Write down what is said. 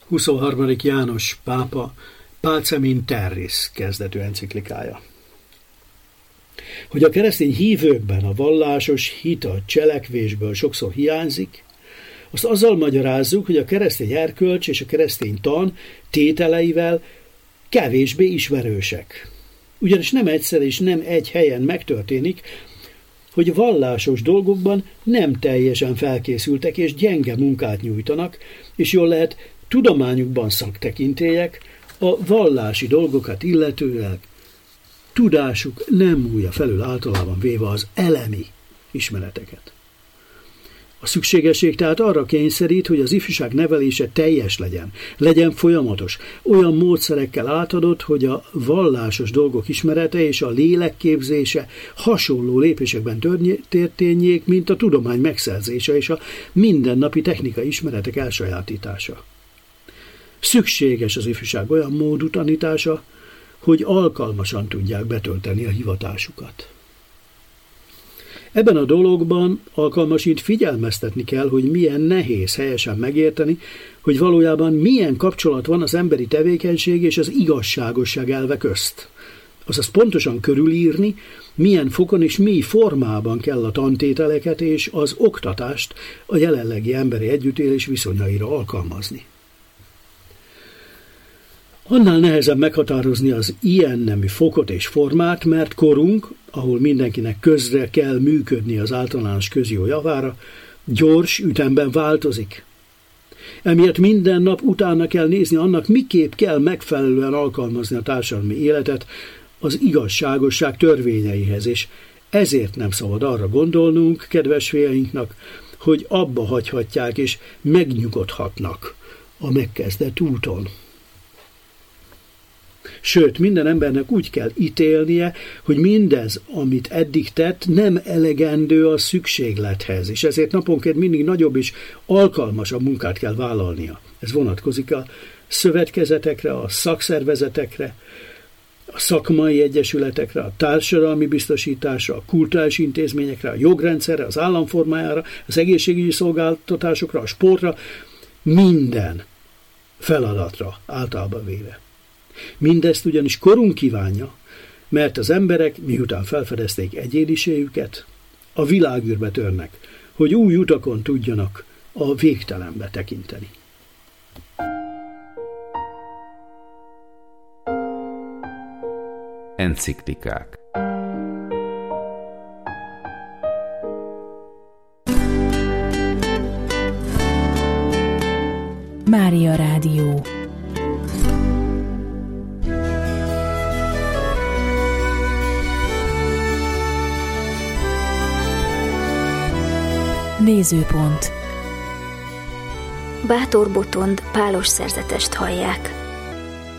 23. János pápa Pacem in Terris kezdetű enciklikája. Hogy a keresztény hívőkben a vallásos hit a cselekvésből sokszor hiányzik, azt azzal magyarázzuk, hogy a keresztény erkölcs és a keresztény tan tételeivel kevésbé ismerősek. Ugyanis nem egyszer és nem egy helyen megtörténik, hogy vallásos dolgokban nem teljesen felkészültek és gyenge munkát nyújtanak, és jól lehet tudományukban szaktekintélyek, a vallási dolgokat illetőleg tudásuk nem múlja felül általában véve az elemi ismereteket. A szükségesség tehát arra kényszerít, hogy az ifjúság nevelése teljes legyen folyamatos, olyan módszerekkel átadott, hogy a vallásos dolgok ismerete és a lélekképzése hasonló lépésekben történjék, mint a tudomány megszerzése és a mindennapi technikai ismeretek elsajátítása. Szükséges az ifjúság olyan módú tanítása, hogy alkalmasan tudják betölteni a hivatásukat. Ebben a dologban alkalmasint figyelmeztetni kell, hogy milyen nehéz helyesen megérteni, hogy valójában milyen kapcsolat van az emberi tevékenység és az igazságosság elve közt. Azaz pontosan körülírni, milyen fokon és mi formában kell a tantételeket és az oktatást a jelenlegi emberi együttélés viszonyaira alkalmazni. Annál nehezebb meghatározni az ilyen nemű fokot és formát, mert korunk, ahol mindenkinek közre kell működni az általános közjó javára, gyors ütemben változik. Emiatt minden nap utána kell nézni annak, miképp kell megfelelően alkalmazni a társadalmi életet az igazságosság törvényeihez, és ezért nem szabad arra gondolnunk, kedves fiainknak, hogy abba hagyhatják és megnyugodhatnak a megkezdett úton. Sőt, minden embernek úgy kell ítélnie, hogy mindez, amit eddig tett, nem elegendő a szükséglethez, és ezért naponként mindig nagyobb és alkalmasabb munkát kell vállalnia. Ez vonatkozik a szövetkezetekre, a szakszervezetekre, a szakmai egyesületekre, a társadalmi biztosításra, a kulturális intézményekre, a jogrendszerre, az államformájára, az egészségügyi szolgáltatásokra, a sportra, minden feladatra általában véve. Mindezt ugyanis korunk kívánja, mert az emberek, miután felfedezték egyéniségüket, a világűrbe törnek, hogy új utakon tudjanak a végtelenbe tekinteni. Enciklikák. Mária Rádió. Nézőpont. Bátor Botond pálos szerzetest hallják.